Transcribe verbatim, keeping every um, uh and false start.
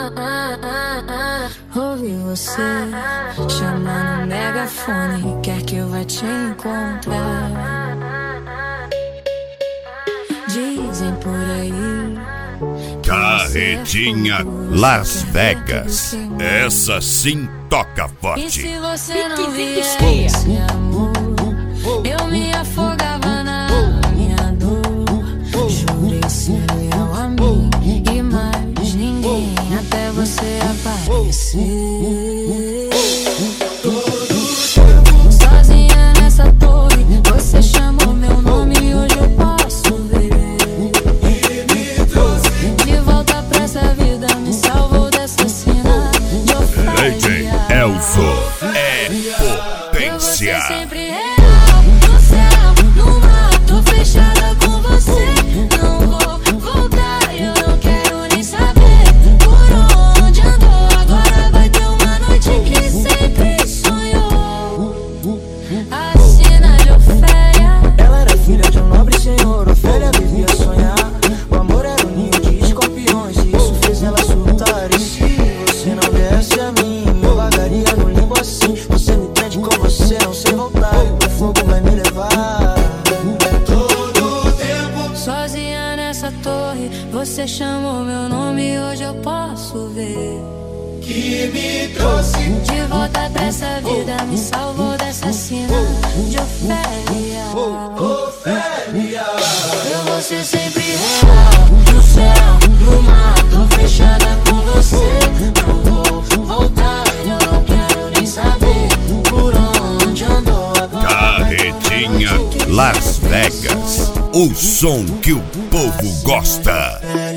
Ouvi você chamando no megafone, quer que eu vá te encontrar. Dizem por aí Carretinha Las Vegas, essa sim toca e forte. se você não viesse, amor, eu me afogava na minha dor. Jurei ser leal a mim e mais ninguém, até você aparecer. Sozinha nessa torre, você chamou meu nome e hoje eu posso ver. De volta pra essa vida, me salvou dessa cena de ofélia. Elzo é potência. Eu vou ser sempre real, no céu, no mar, tô fechada com você. Não vou voltar, eu não quero nem saber por onde andou. Agora vai ter uma noite que sempre sonhou. Assina de Ofélia. Ela era filha de um nobre senhor, Ofélia vivia a sonhar. O amor era um ninho de escorpiões e isso fez ela surtar. E se você não desse a mim, eu vagaria no limbo assim. Você me prende com você, não sei voltar, e o fogo vai me levar. Todo tempo Sozinha nessa torre, você chamou meu nome e hoje eu posso ver. que me trouxe De volta pra essa vida, me salvou dessa cena de Ofélia. Ofélia. Eu vou ser sempre real, no céu, no mar, tô fechada com você. Não vou voltar, eu não quero nem saber por onde andou agora. Carretinha Las Vegas, o som que o povo gosta.